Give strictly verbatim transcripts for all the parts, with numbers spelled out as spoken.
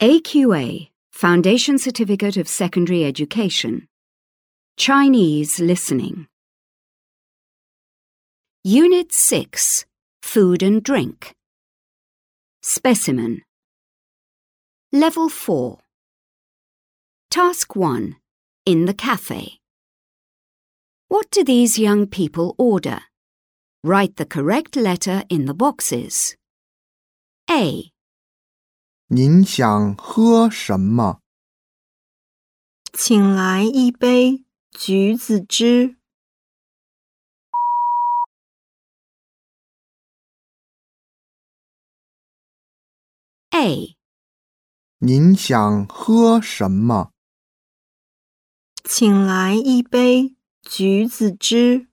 A Q A, Foundation Certificate of Secondary Education. Chinese Listening. Unit six, Food and Drink. Specimen. Level four. Task one, In the Cafe. What do these young people order? Write the correct letter in the boxes. A. 您想喝什么？ 请来一杯橘子汁。 A. 您想喝什么？ 请来一杯橘子汁。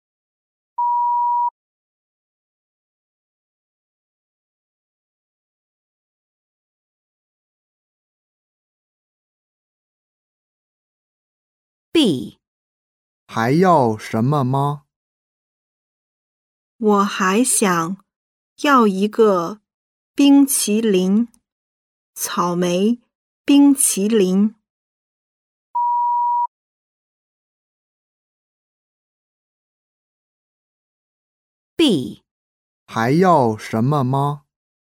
B. 还要什么吗？ 我还想要一个冰淇淋，草莓冰淇淋。 B. 还要什么吗？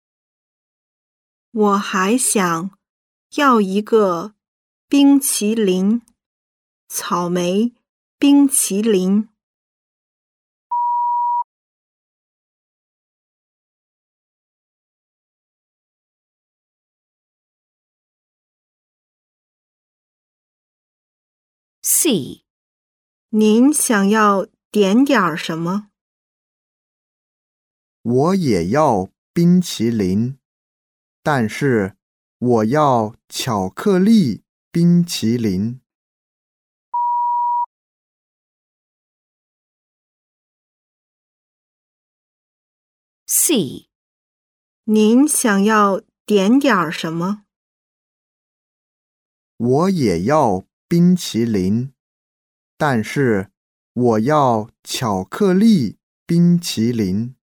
我还想要一个冰淇淋，草莓冰淇淋。 C. 您想要点点儿什么？ 我也要冰淇淋，但是我要巧克力冰淇淋。 C. 您想要点点儿什么？ 我也要冰淇淋，但是我要巧克力冰淇淋。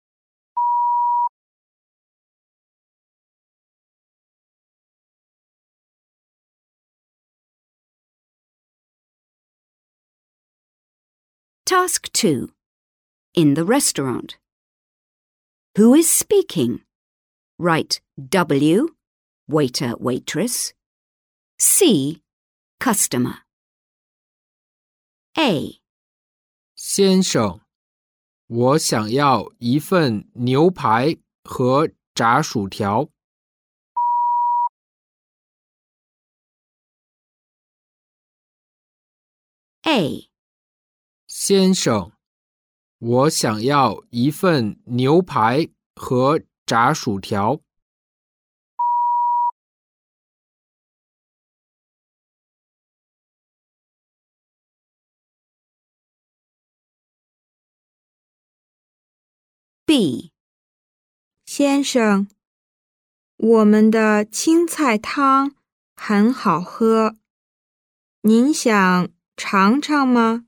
Task two. In the restaurant. Who is speaking? Write W, waiter, waitress. C, customer. A. 先生，我想要一份牛排和炸薯条。 A. 先生，我想要一份牛排和炸薯条。 B. 先生，我们的青菜汤很好喝，您想尝尝吗？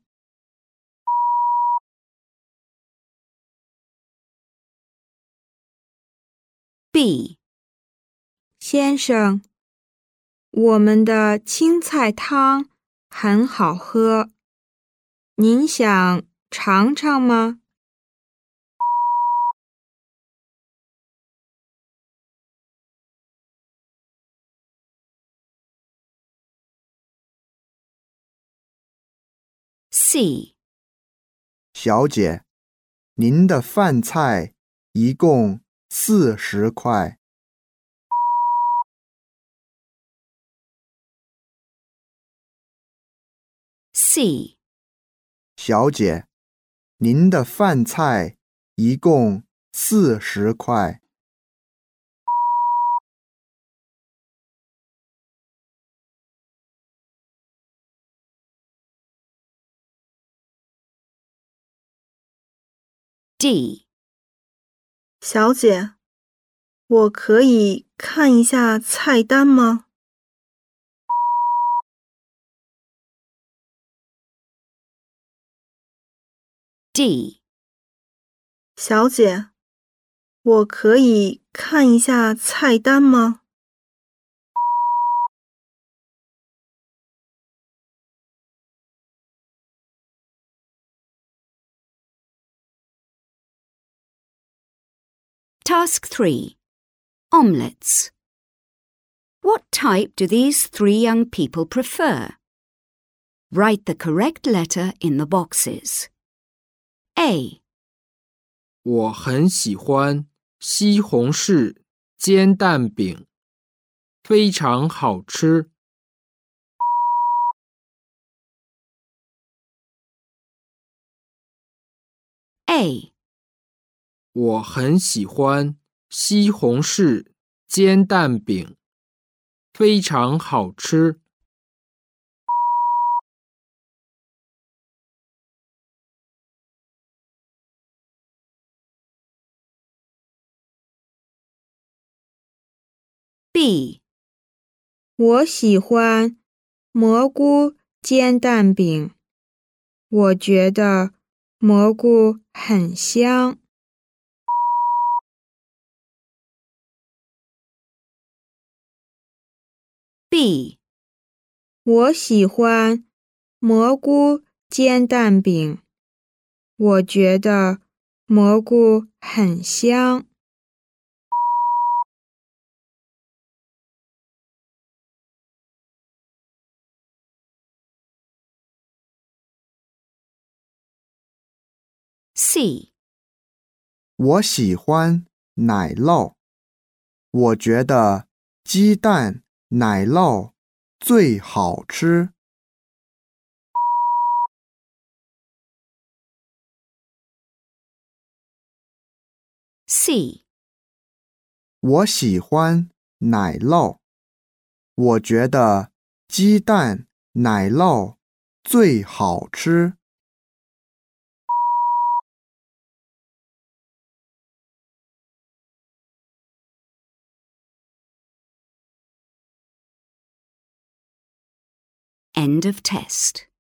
B. 先生，我们的青菜汤很好喝，您想尝尝吗？ C. 小姐，您的饭菜一共四十块。 C. 小姐，您的饭菜一共四十块。 D. 小姐，我可以看一下菜单吗？ D. 小姐，我可以看一下菜单吗？ Task three. Omelettes. What type do these three young people prefer? Write the correct letter in the boxes. A. 我很喜欢西红柿煎蛋饼，非常好吃。 A. 我很喜欢西红柿煎蛋饼，非常好吃。 B. 我喜欢蘑菇煎蛋饼，我觉得蘑菇很香。 B. 我喜欢蘑菇煎蛋饼，我觉得蘑菇很香。 C. 我喜欢奶酪，我觉得鸡蛋奶酪最好吃。 C. 我喜欢奶酪，我觉得鸡蛋奶酪最好吃。 End of test.